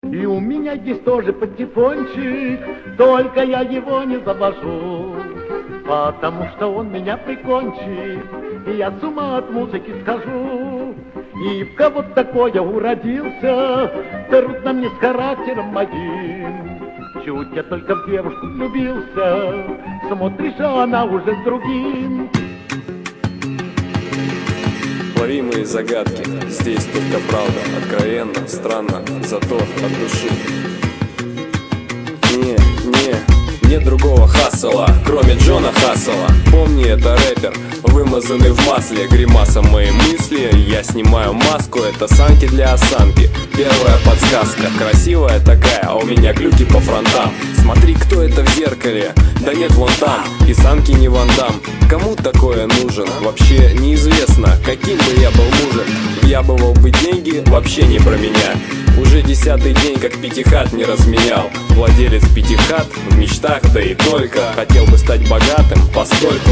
И у меня есть тоже патефончик, только я его не завожу, потому что он меня прикончит, и я с ума от музыки схожу. И в кого-то такое уродился, трудно мне с характером моим. Чуть я только в девушку влюбился, смотришь, а она уже с другим. Лови мои загадки, здесь только правда, откровенно, странно, зато от души. Нет другого Хассела, кроме Джона Хассела. Помни, это рэпер, вымазанный в масле, гримасом мои мысли. Я снимаю маску, это санки для осанки. Первая подсказка, красивая такая, а у меня глюки по фронтам. Смотри, кто это в зеркале, да нет, вон там, и санки не Ван Дам. Кому такое нужен? Вообще неизвестно, каким бы я был мужем. Въябывал бы деньги, вообще не про меня. Уже 10-й день, как пятихат не разменял. Владелец пятихат, в мечтах, да и только. Хотел бы стать богатым, поскольку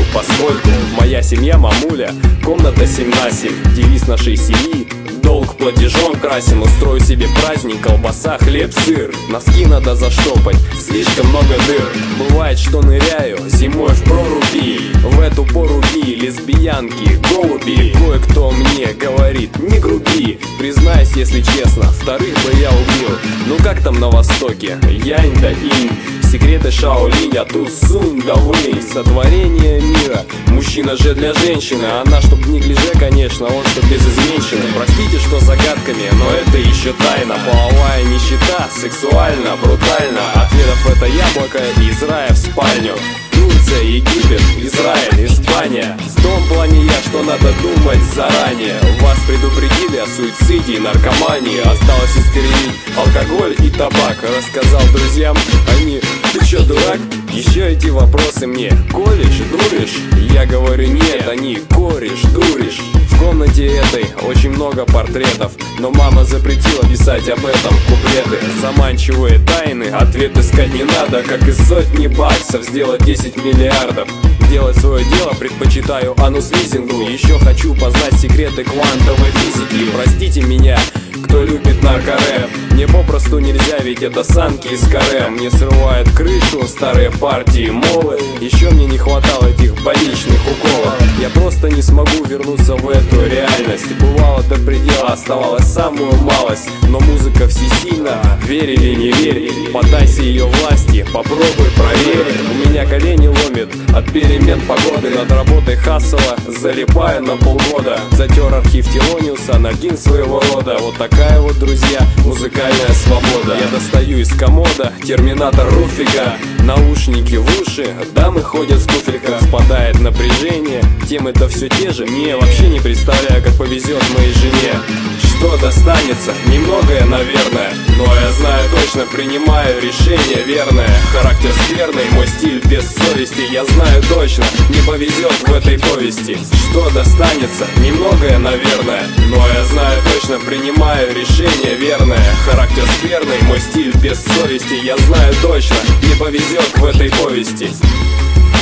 моя семья мамуля, комната 7/7. Девиз нашей семьи: долг платежом красен. Устрою себе праздник, колбаса, хлеб, сыр. Носки надо заштопать, слишком много дыр. Бывает, что ныряю зимой в проруби. В эту пору лесбиянки, голуби. Кое-кто мне говорит: не груби. Признаюсь, если честно, вторых бы я убил. Ну как там на востоке? Янь да инь. Секреты Шаолиня, Тусунь да Вэнь. Сотворение мира. Мужчина же для женщины. Она чтоб не глиже, конечно, он чтоб без изменщины. Простите, что загадками, но это еще тайна. Половая нищета, сексуально, брутально. Ответов это яблоко из рая в спальню. Турция, Египет, Израиль, Испания. В том плане я, что надо думать заранее. Вас предупредили о суициде и наркомании. Осталось искоренить алкоголь и табак. Рассказал друзьям, они: ты чё, дурак? Еще эти вопросы мне: колешь, дуришь? Я говорю: нет, они: кореш, дуришь. В комнате этой очень много портретов, но мама запретила писать об этом куплеты. Заманчивые тайны, ответ искать не надо. Как из сотни баксов сделать 10 миллиардов. Делать свое дело предпочитаю анус-лизингу. Еще хочу познать секреты квантовой физики. Простите меня, кто любит наркорэп. Мне попросту нельзя, ведь это санки из каре. Мне срывают крышу старые партии молы. Еще мне не хватало этих больничных уколов. Я просто не смогу вернуться в эту реальность. Бывало до предела, оставалась самую малость. Но музыка всесильна, верь или не верь. Поддайся ее власти, попробуй проверь. У меня колени ломит от перемен погоды. Над работой Хассела залипаю на полгода. Затер архив Телониуса на гимн своего рода. Вот такая вот, друзья, музыкальная свобода. Я достаю из комода терминатор Руфига. Наушники в уши, дамы ходят в туфельках. Спадает напряжение, темы-то все те же. Не, вообще не представляю, как повезет моей жене. Что достанется? Немногое, наверное. Но я знаю точно, принимаю решение верное. Характер скверный, мой стиль без совести. Я знаю точно, не повезет в этой повести. Что достанется? Немногое, наверное. Но я знаю точно, принимаю решение верное. Характер скверный, мой стиль без совести. Я знаю точно, не повезет в этой повести.